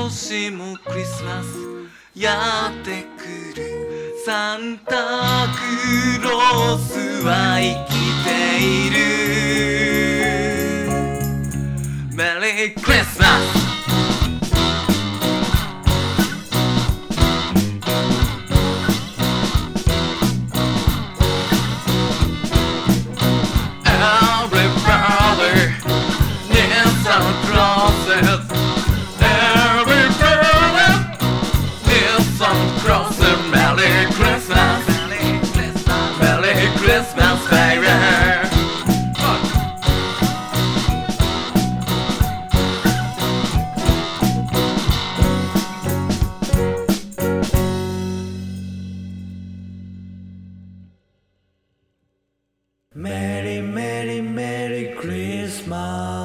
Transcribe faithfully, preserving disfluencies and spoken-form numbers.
年もクリスマスやってくる。サンタクロースは生きている。メリークリスマス。 メリーメリーメリークリスマス